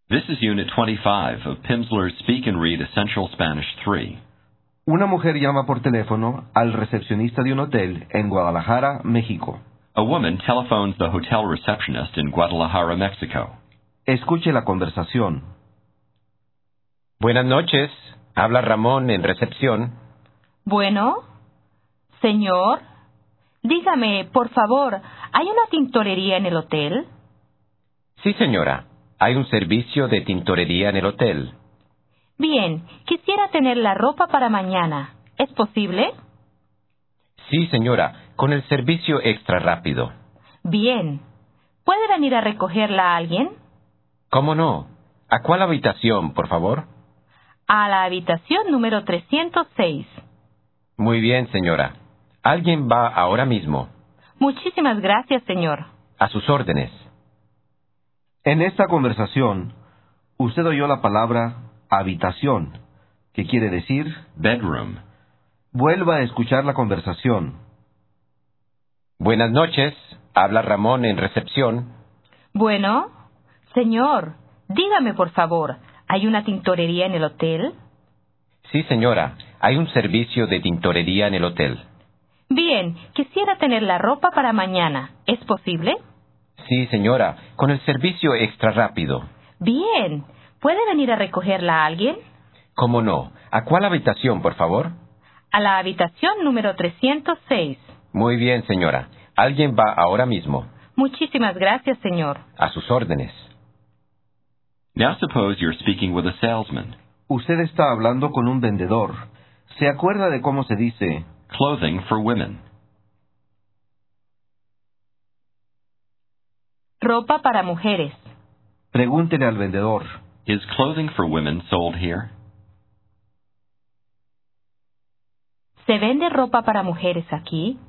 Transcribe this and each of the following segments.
This is Unit 25 of Pimsleur's Speak and Read Essential Spanish 3. Una mujer llama por teléfono al recepcionista de un hotel en Guadalajara, México. A woman telephones the hotel receptionist in Guadalajara, Mexico. Escuche la conversación. Buenas noches. Habla Ramón en recepción. Bueno, señor, dígame, por favor, ¿hay una tintorería en el hotel? Sí, señora. Hay un servicio de tintorería en el hotel. Bien, quisiera tener la ropa para mañana. ¿Es posible? Sí, señora, con el servicio extra rápido. Bien. ¿Puede venir a recogerla alguien? ¿Cómo no? ¿A cuál habitación, por favor? A la habitación número 306. Muy bien, señora. Alguien va ahora mismo. Muchísimas gracias, señor. A sus órdenes. En esta conversación, usted oyó la palabra habitación, que quiere decir Bedroom. vuelva a escuchar la conversación. Buenas noches. Habla Ramón en recepción. Bueno, señor, dígame, por favor, ¿hay una tintorería en el hotel? Sí, señora. Hay un servicio de tintorería en el hotel. Bien, quisiera tener la ropa para mañana. ¿Es posible? Sí, señora, con el servicio extra rápido. Bien. ¿Puede venir a recogerla alguien? ¿Cómo no? ¿A cuál habitación, por favor? A la habitación número 306. Muy bien, señora. Alguien va ahora mismo. Muchísimas gracias, señor. A sus órdenes. Now suppose you're speaking with a salesman. Usted está hablando con un vendedor. ¿Se acuerda de cómo se dice Clothing for women. Ropa para mujeres. Pregúntele al vendedor. Is clothing for women sold here? ¿Se vende ropa para mujeres aquí?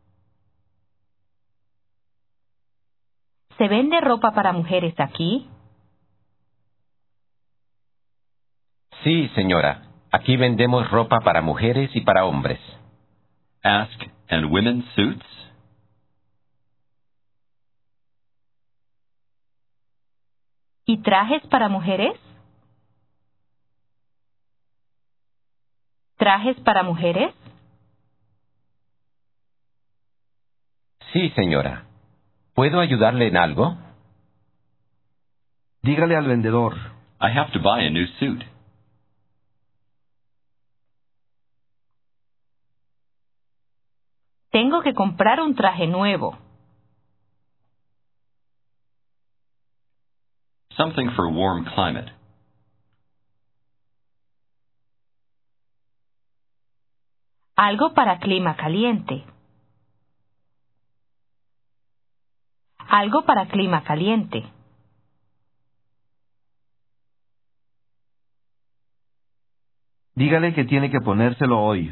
¿Se vende ropa para mujeres aquí? Sí, señora. Aquí vendemos ropa para mujeres y para hombres. Ask, and women's suits? ¿Y trajes para mujeres? ¿Trajes para mujeres? Sí, señora. ¿Puedo ayudarle en algo? Dígale al vendedor. I have to buy a new suit. Tengo que comprar un traje nuevo. Something for warm climate. Algo para clima caliente. Algo para clima caliente. Dígale que tiene que ponérselo hoy.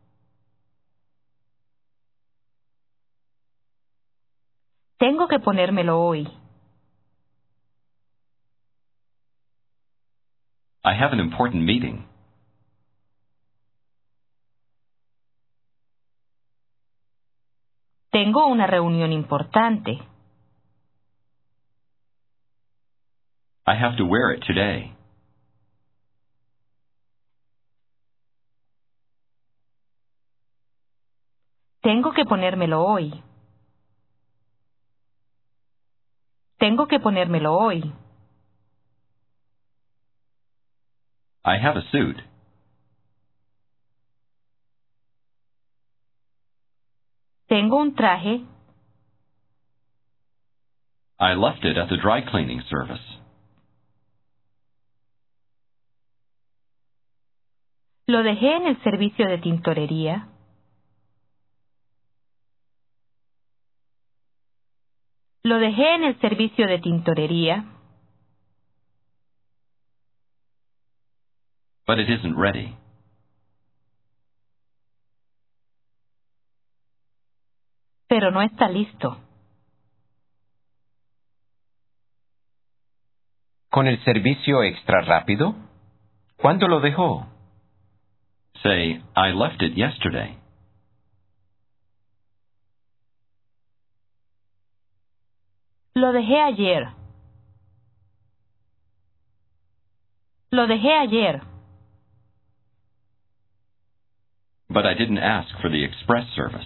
Tengo que ponérmelo hoy. I have an important meeting. Tengo una reunión importante. I have to wear it today. Tengo que ponérmelo hoy. Tengo que ponérmelo hoy. I have a suit. Tengo un traje. I left it at the dry cleaning service. Lo dejé en el servicio de tintorería. Lo dejé en el servicio de tintorería. But it isn't ready. Pero no está listo. ¿Con el servicio extra rápido? ¿Cuándo lo dejó? Say, I left it yesterday. Lo dejé ayer. Lo dejé ayer. But I didn't ask for the express service.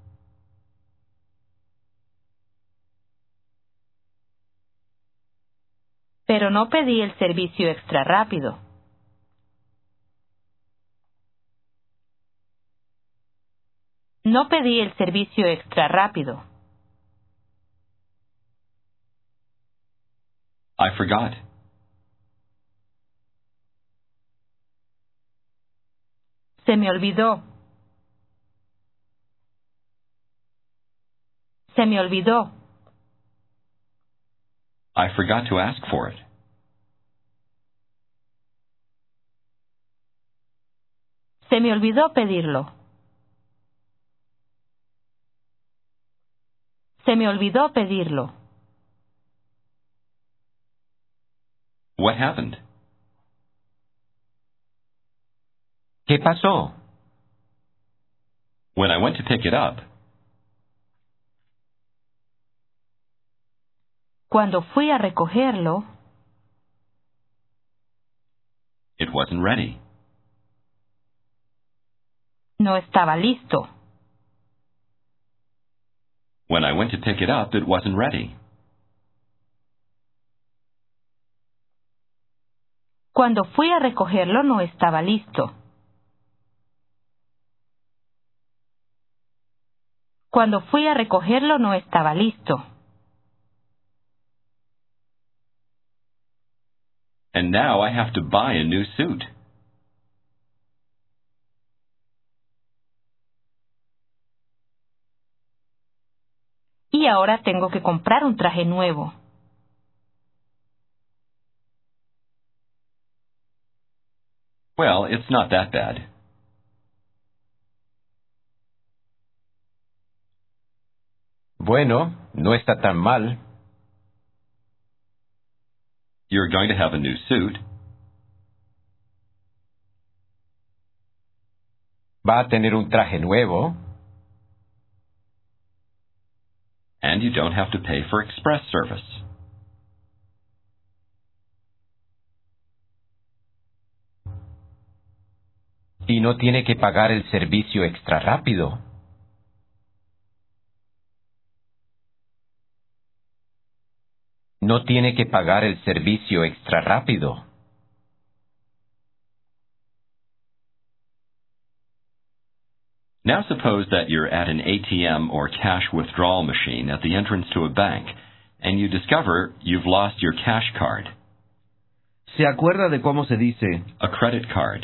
Pero no pedí el servicio extra rápido. No pedí el servicio extra rápido. I forgot. Se me olvidó. Se me olvidó. I forgot to ask for it. Se me olvidó pedirlo. Se me olvidó pedirlo. What happened? ¿Qué pasó? When I went to pick it up, Cuando fui a recogerlo, it wasn't ready. no estaba listo. When I went to pick it up, it wasn't ready. Cuando fui a recogerlo no estaba listo. Cuando fui a recogerlo no estaba listo. And now I have to buy a new suit. Y ahora tengo que comprar un traje nuevo. Well, it's not that bad. Bueno, no está tan mal. You're going to have a new suit. Va a tener un traje nuevo. And you don't have to pay for express service. Y no tiene que pagar el servicio extra rápido. No tiene que pagar el servicio extra rápido. Now suppose that you're at an ATM or cash withdrawal machine at the entrance to a bank, and you discover you've lost your cash card, ¿Se acuerda de cómo se dice a credit card?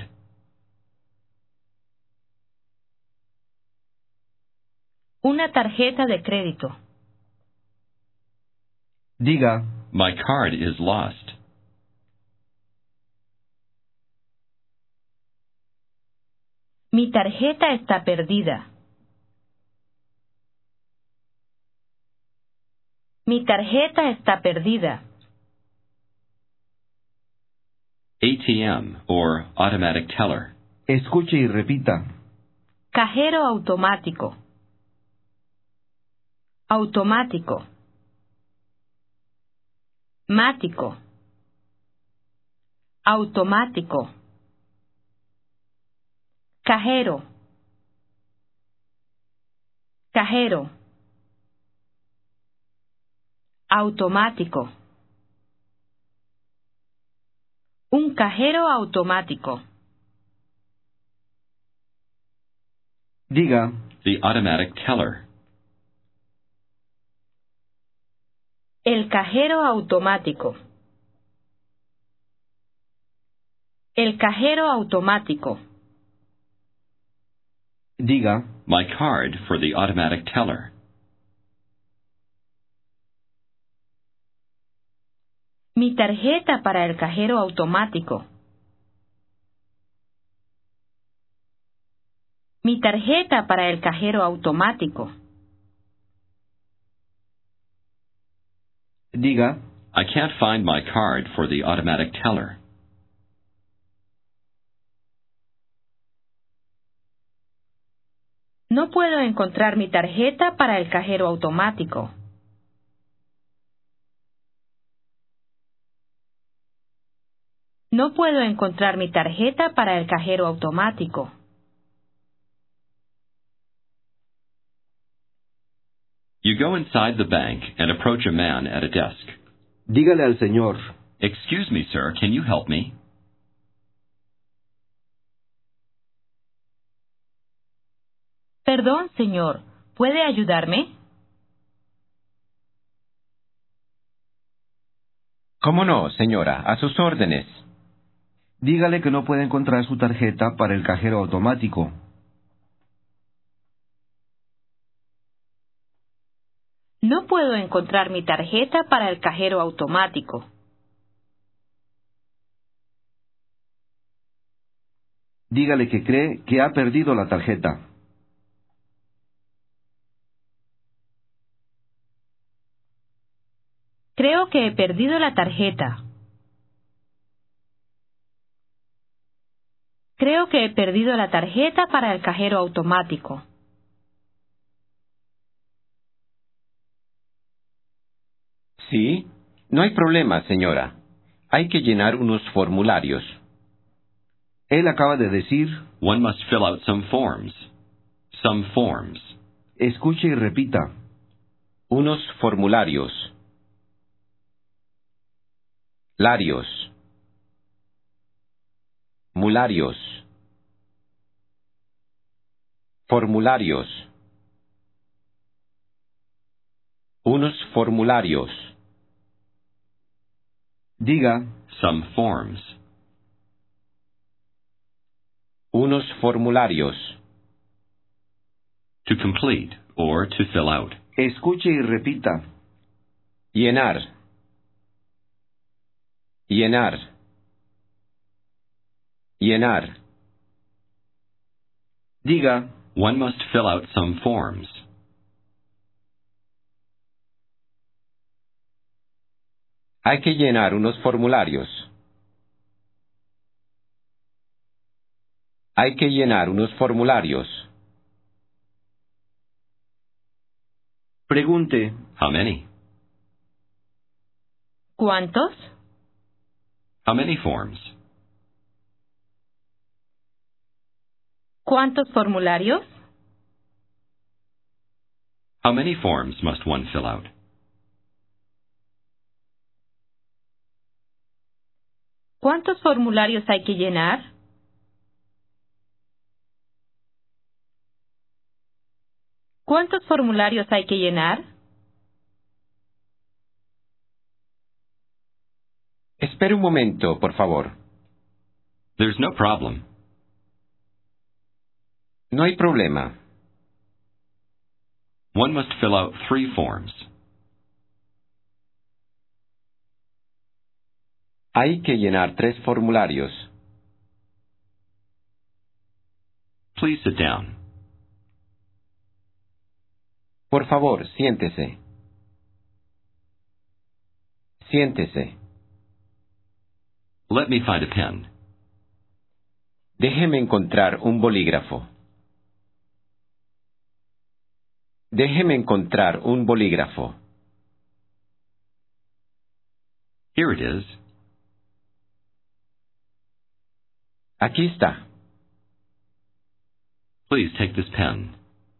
Una tarjeta de crédito. Diga, My card is lost. Mi tarjeta está perdida. Mi tarjeta está perdida. ATM, or automatic teller. escuche y repita. Cajero automático. Automático. Mático. Automático. Cajero. Cajero. Automático. Un cajero automático. Diga, The automatic teller. El cajero automático. El cajero automático. diga, My card for the automatic teller. Mi tarjeta para el cajero automático. Mi tarjeta para el cajero automático. diga, I can't find my card for the automatic teller. No puedo encontrar mi tarjeta para el cajero automático. No puedo encontrar mi tarjeta para el cajero automático. You go inside the bank and approach a man at a desk. Dígale al señor, Excuse me, sir, can you help me? Perdón, señor, ¿puede ayudarme? ¿Cómo no, señora? A sus órdenes. dígale que no puede encontrar su tarjeta para el cajero automático. No puedo encontrar mi tarjeta para el cajero automático. Dígale que cree que ha perdido la tarjeta. Creo que he perdido la tarjeta. Creo que he perdido la tarjeta para el cajero automático. Sí, no hay problema, señora. Hay que llenar unos formularios. Él acaba de decir, One must fill out some forms. Some forms. escuche y repita. Unos formularios. Larios. Mularios. Formularios. Unos formularios. Diga, Some forms. Unos formularios. To complete or to fill out. escuche y repita. Llenar. Llenar. Llenar. Diga, One must fill out some forms. Hay que llenar unos formularios. Hay que llenar unos formularios. pregunte, How many? ¿Cuántos? How many forms? ¿Cuántos formularios? How many forms must one fill out? ¿Cuántos formularios hay que llenar? ¿Cuántos formularios hay que llenar? Espere un momento, por favor. There's no problem. No hay problema. One must fill out 3 forms. Hay que llenar 3 formularios. Please sit down. Por favor, siéntese. Siéntese. Let me find a pen. Déjeme encontrar un bolígrafo. Déjeme encontrar un bolígrafo. Here it is. Aquí está. Please take this pen.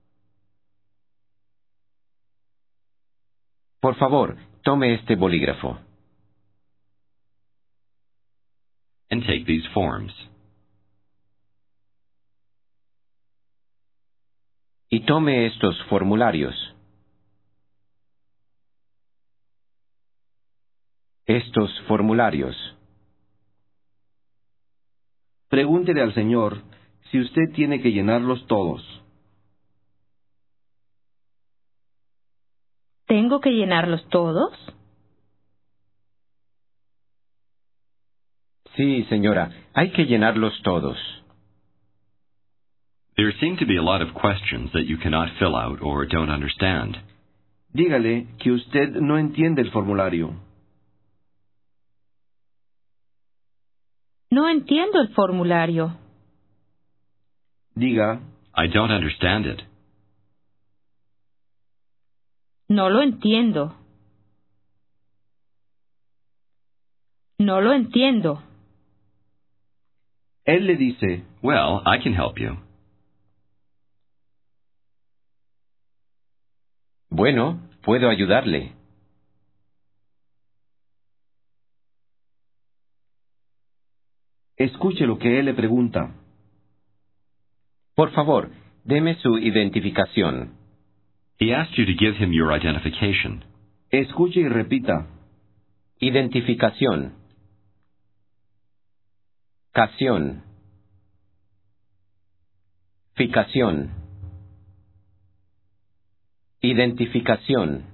Por favor, tome este bolígrafo. And take these forms. Y tome estos formularios. Estos formularios. Pregúntele al señor si usted tiene que llenarlos todos. ¿Tengo que llenarlos todos? Sí, señora, hay que llenarlos todos. There seem to be a lot of questions that you cannot fill out or don't understand. Dígale que usted no entiende el formulario. No entiendo el formulario. Diga, I don't understand it. No lo entiendo. No lo entiendo. Él le dice, Well, I can help you. Bueno, puedo ayudarle. escuche lo que él le pregunta. Por favor, deme su identificación. He asked you to give him your identification. Escuche y repita. Identificación. Cación. Ficación. Identificación.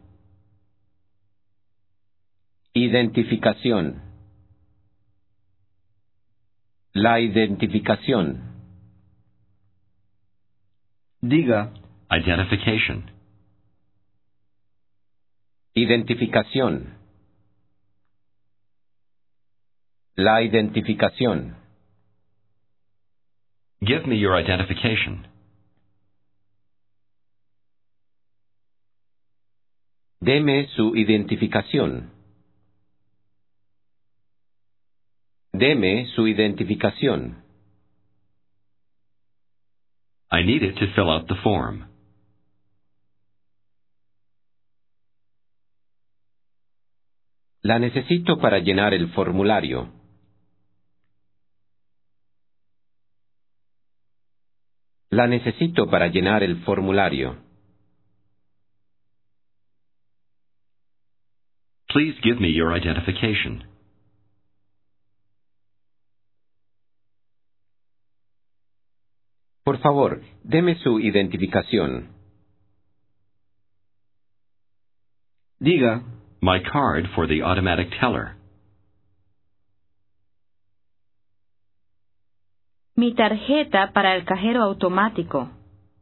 Identificación. La identificación. Diga, Identification. Identificación. La identificación. Give me your identification. Deme su identificación. Deme su identificación. I need it to fill out the form. La necesito para llenar el formulario. La necesito para llenar el formulario. Please give me your identification. Por favor, deme su identificación. diga, My card for the automatic teller. Mi tarjeta para el cajero automático.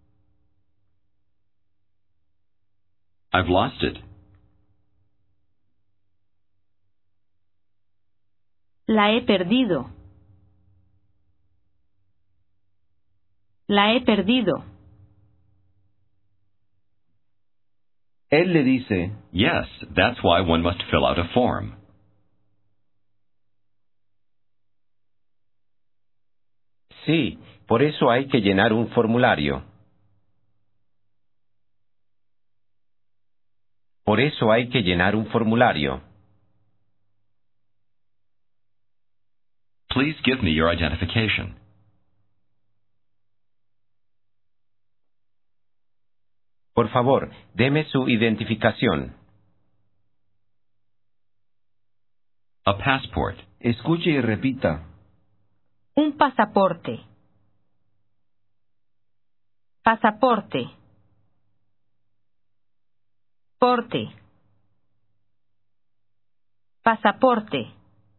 I've lost it. La he perdido. La he perdido. él le dice, Yes, that's why one must fill out a form. Sí, por eso hay que llenar un formulario. Por eso hay que llenar un formulario. Please give me your identification. Por favor, deme su identificación. A passport. escuche y repita. Un pasaporte. Pasaporte. Porte. Pasaporte.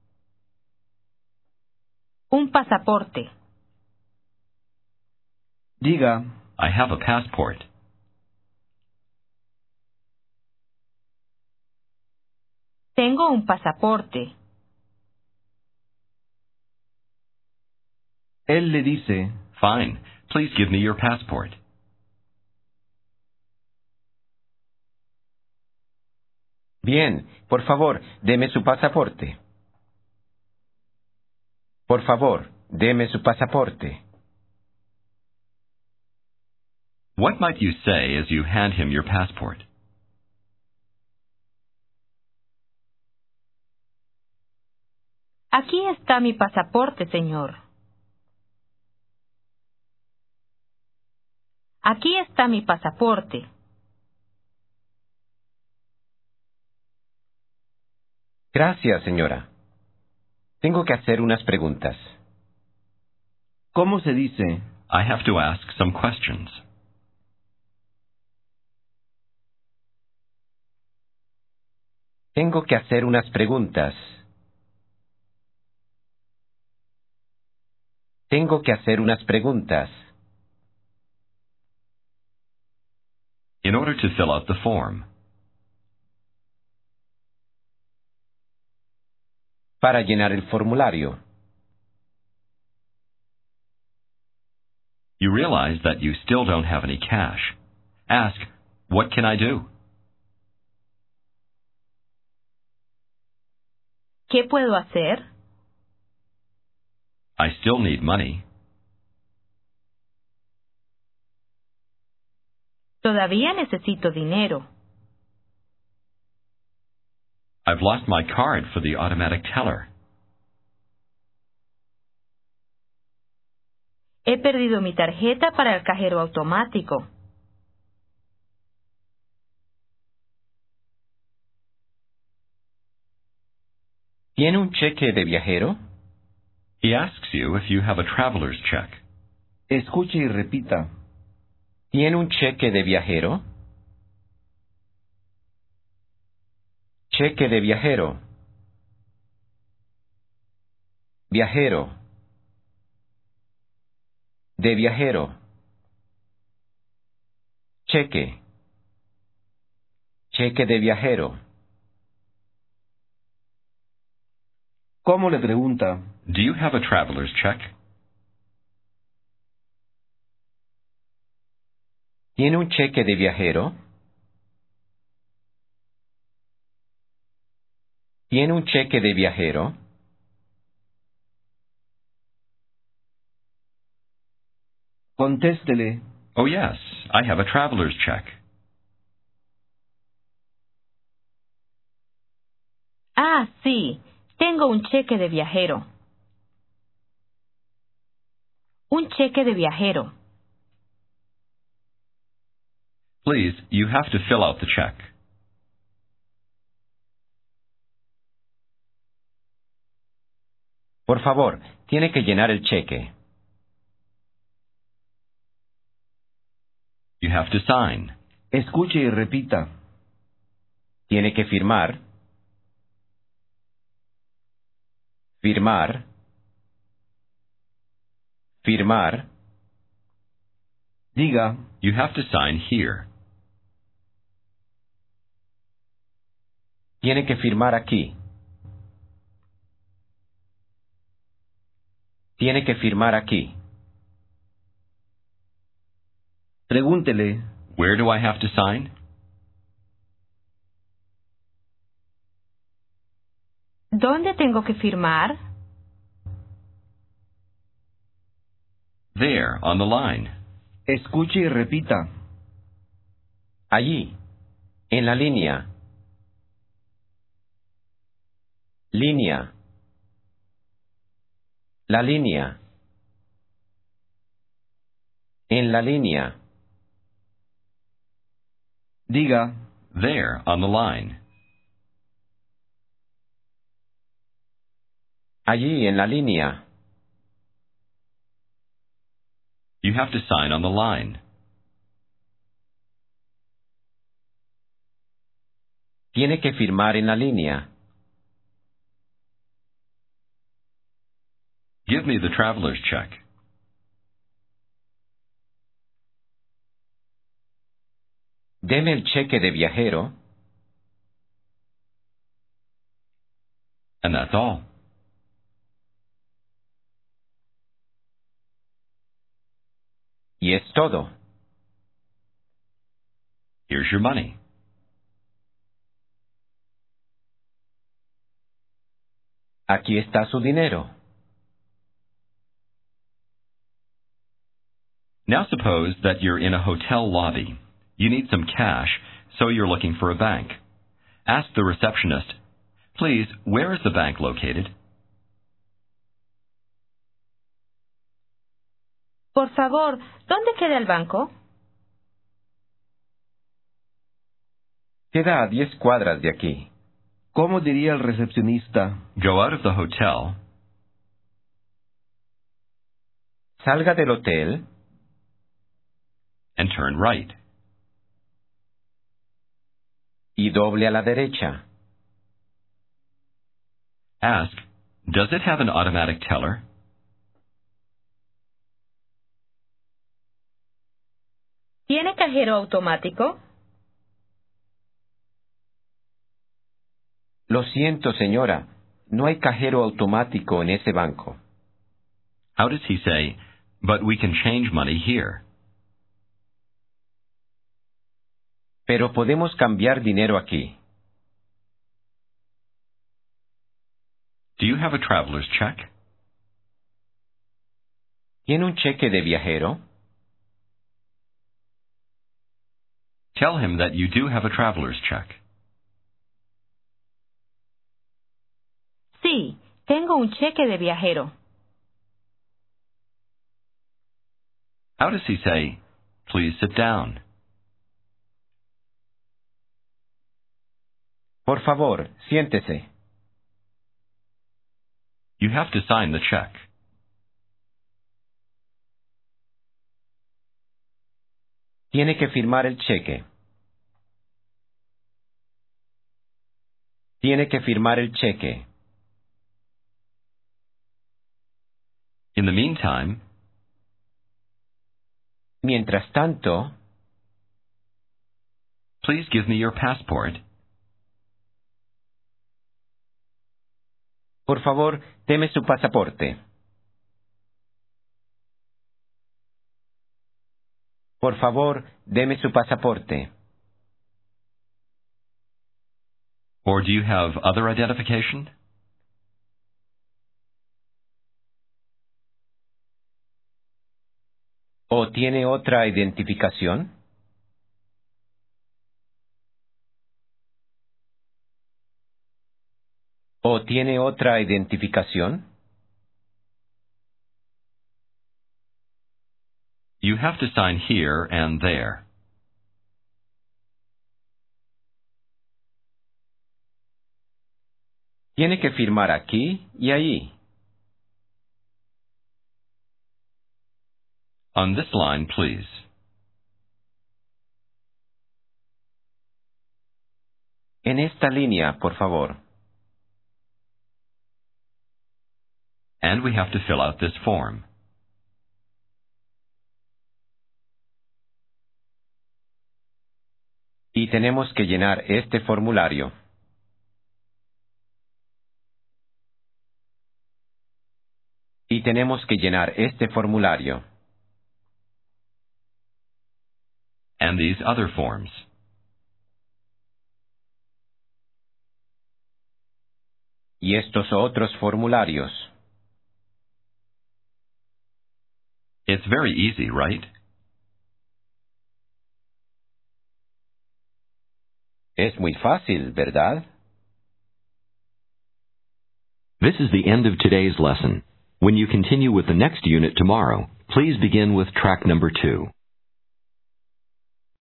Un pasaporte. Diga, I have a passport. Tengo un pasaporte. él le dice, Fine. Please give me your passport. Bien, por favor, deme su pasaporte. Por favor, deme su pasaporte. What might you say as you hand him your passport? Aquí está mi pasaporte, señor. Aquí está mi pasaporte. Gracias, señora. Tengo que hacer unas preguntas. ¿cómo se dice? I have to ask some questions. Tengo que hacer unas preguntas. Tengo que hacer unas preguntas. In order to fill out the form. Para llenar el formulario. You realize that you still don't have any cash. Ask, what can I do? ¿Qué puedo hacer? I still need money. Todavía necesito dinero. I've lost my card for the automatic teller. He perdido mi tarjeta para el cajero automático. ¿Tiene un cheque de viajero? He asks you if you have a traveler's check. Escuche y repita. ¿Tiene un cheque de viajero? Cheque de viajero. Viajero. De viajero. Cheque. Cheque de viajero. ¿Cómo le pregunta? Do you have a traveler's check? ¿Tiene un cheque de viajero? ¿Tiene un cheque de viajero? Contéstele. Oh yes, I have a traveler's check. Ah, sí, tengo un cheque de viajero. Un cheque de viajero. Please, you have to fill out the check. Por favor, tiene que llenar el cheque. You have to sign. Escuche y repita. Tiene que firmar. Firmar. Firmar. Diga. You have to sign here. Tiene que firmar aquí. Tiene que firmar aquí. Pregúntele. Where do I have to sign? ¿Dónde tengo que firmar? There, on the line. Escuche y repita. Allí. En la línea. Línea. La línea. En la línea. Diga. There, on the line. Allí, en la línea. You have to sign on the line. Tiene que firmar en la línea. Give me the traveler's check. Deme el cheque de viajero. And that's all. Y es todo. Here's your money. Aquí está su dinero. Now suppose that you're in a hotel lobby. You need some cash, so you're looking for a bank. Ask the receptionist, please, where is the bank located? Por favor, ¿dónde queda el banco? Queda a 10 cuadras de aquí. ¿Cómo diría el recepcionista? Go out of the hotel. Salga del hotel. And turn right. Y doble a la derecha. Ask, does it have an automatic teller? ¿Tiene cajero automático? Lo siento, señora. No hay cajero automático en ese banco. How does he say, but we can change money here? Pero podemos cambiar dinero aquí. Do you have a traveler's check? ¿Tiene un cheque de viajero? Tell him that you do have a traveler's check. Sí, tengo un cheque de viajero. How does he say, please sit down? Por favor, siéntese. You have to sign the check. Tiene que firmar el cheque. Tiene que firmar el cheque. In the meantime, Mientras tanto, please give me your passport. por favor, deme su pasaporte. Por favor, deme su pasaporte. Or do you have other identification? ¿O tiene otra identificación? ¿O tiene otra identificación? You have to sign here and there. Tiene que firmar aquí y allí. On this line, please. En esta línea, por favor. And we have to fill out this form. Y tenemos que llenar este formulario. Y tenemos que llenar este formulario. And these other forms. Y estos otros formularios. It's very easy, right? Es muy fácil, ¿verdad? This is the end of today's lesson. When you continue with the next unit tomorrow, please begin with track number 2.